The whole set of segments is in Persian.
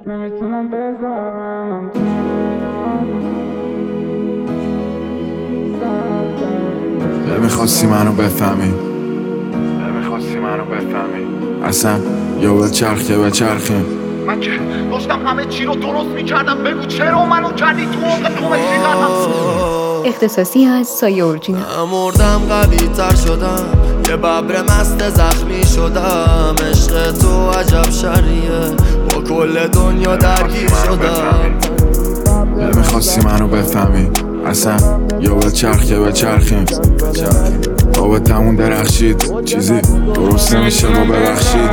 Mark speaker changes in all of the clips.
Speaker 1: نمیتونم بذارم
Speaker 2: نمیخواستی منو بفهمی، اصلا یا بچرخیم.
Speaker 3: من که داشتم همه چی رو درست میکردم، بگو چرا منو کردی تو عمق دوم سیغرم.
Speaker 4: اختصاصی از سایه اورجینال.
Speaker 5: مردم قوی تر شدم، یه ببر مست زخمی شدم. عشق تو عجب شریه، با کل دنیا درگیر شدم.
Speaker 2: نمیخواستی منو بفهمی، اصلا یا بچرخیم. رابطمون درخشید، چیزی درست نمیشه با ببخشید.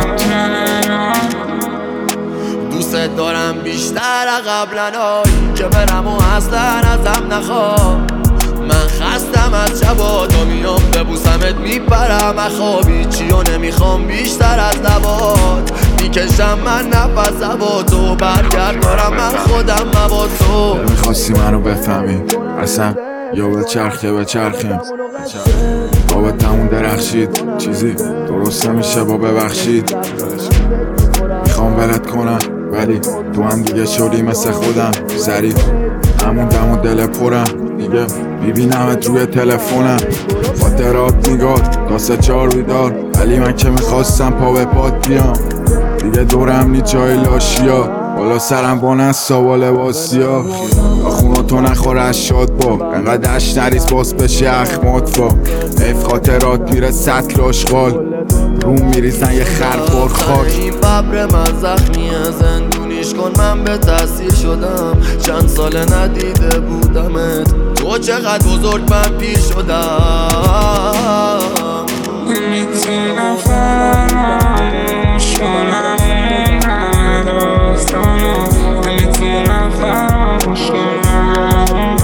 Speaker 5: دوست دارم بیشتر قبلنای که برم و اصلا ازم نخواه. من خستم از شبات و میام ببوسمت میپرم اخوابی چیو نمیخوام بیشتر از لبات. میکشم من نفس با تو برگرد دارم من خودم با تو.
Speaker 2: نمیخواستی منو بفهمی، اصلا یا بچرخیم. رابطمون درخشید، چیزی درست نمیشه با ببخشید. میخوام ولت کنم ولی تو هم دیگه شدی مثل خودم. سریع همون دم و دل پرم دیگه، میبینمت روی تلفنم. خاطرات میگاد تا 3-4 بیدار، ولی من که میخواستم پا به پات بیام. دیگه دورم نی جای لاشیا، بالا سرم با نستا با لباسیا. خونو تو نخوره از شاد با انقدر اش نریز باز بشه اخمات با. حیف خاطرات میره سطل اشغال، روم میریزن یه خرخور خاک.
Speaker 5: این ببر من زخمیه، زندونیش کن من به تاثیر شدم. چند سال ندیده بودمت، تو چقدر بزرگ من پیر شدم.
Speaker 1: نمیتونم فراموش کنم این همه داستانو، نمیتونم فراموش کنم.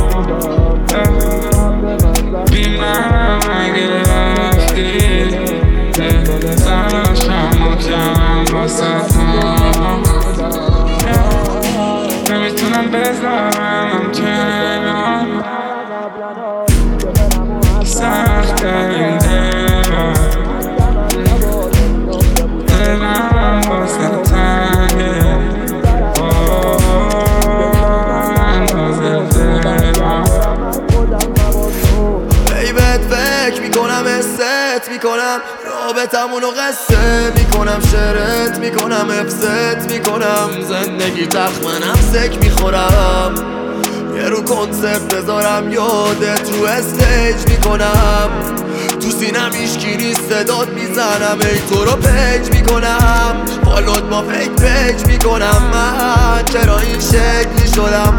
Speaker 1: بی من اگه رفتی تلاشم مکرم واسه نمیتونم بذارم کنار. سخت این دلم واسه تنگه اندازه دلم.
Speaker 5: بیبت فکر میکنم حست میکنم، رابطمونو قصه میکنم، شرط میکنم، حفظت میکنم. زندگی تخت منم سک میخورم، یه رو کنسرت بذارم یادت رو استیج میکنم. تو سینم هیچکی نیست صدات میزنم، ای تو رو پیج میکنم. فالوت با فیک پیج میکنم. من چرا این شکلی شدم؟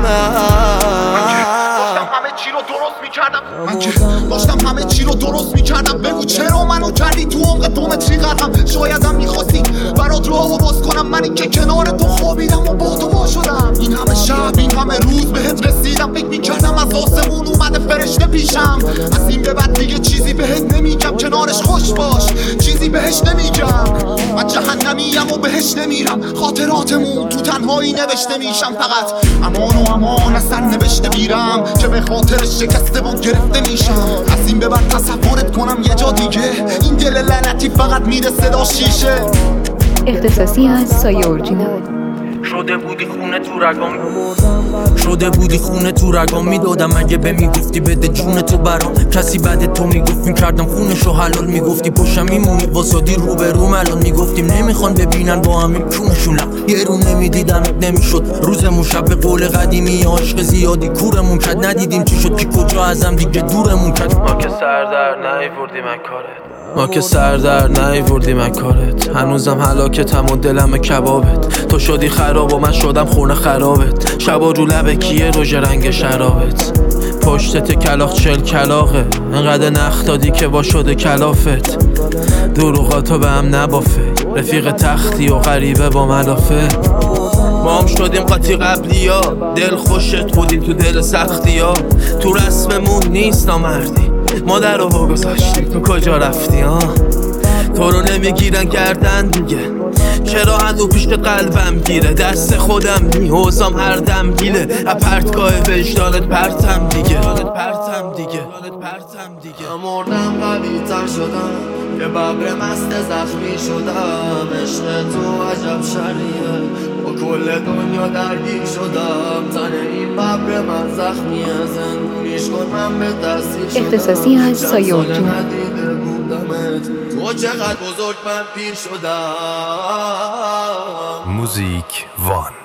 Speaker 3: من که داشتم همه چی رو درست میکردم، بگو چرا منو کردی تو عمق دومتری غرقم. شایدم میخواستی برات راهو باز کنم، من این که کنار تو خوابیدم و با تو وا شدم. این همه شب این همه روز بهت رسیدم، فکر میکردم از آسمون اومده فرشته پیشم. از این به بعد دیگه چیزی بهت نمیگم، کنارش خوش باش چیزی بهش نمیگم. من جهنمیم و بهش نمیرم، خاطراتمون تو تنهایی نوشته میشم. فقط امان و امان از سر نوشته میرم که به خاطر شکسته و گرفته میشم. از این به بعد تصورت کنم یه جا دیگه، این دل لعنتی فقط میره صدا شیشه.
Speaker 4: اختصاصی از سایه اورجینال.
Speaker 6: شده بودی خونه تو رگام میدادم اگه به میگفتی بده جون تو برام. کسی بعد تو میگفت میکردم خونشو حلال، میگفتی پشم میمونی واسادی رو به روم. الان میگفتیم نمیخوان ببینن با همین کونشون لب، یه رو نمیدیدم نمیشد روزمون. شب به قول قدیمی عشق زیادی کورمون کرد، ندیدیم چی شد که کجا ازم دیگه دورمون کرد. ما که سر در نیوردیم از کارت، هنوزم هلاکتم و دلم کبابت. تو شدی خراب و من شدم خونه خرابت، شبا رو لبه کیه روژ رنگ شرابت. پشتت کلاخ 40 کلاغه، انقدر نخ دادی که با شده کلافت. دروغاتو به هم نبافه، رفیق تختی و غریبه با ملافه. ما هم شدیم قاطی قبلی ها، دل خوشت بودیم تو دل سختی ها. تو رسممون نیست نامردی، مادر رو بگذاشتی تو کجا رفتی ها. تو رو نمیگیرن گردن دیگه، چرا هنو پیشت قلبم گیره. دست خودم میحوزم هر دم گیله، اپرتگاه وجدانت پرتم دیگه.
Speaker 5: مردم قوی تر شدم، یه ببر مست زخمی شدم. عشق تو عجب شریه، با کل کل دنیا درگیر شدم تن این ببر من زخمیه زندونیش کن من به تاثیر شدم
Speaker 4: اختصاصی از سایه اورجینال.
Speaker 5: ندیده بودمت تو چقدر بزرگ من پیر شدم
Speaker 7: موزیک وان.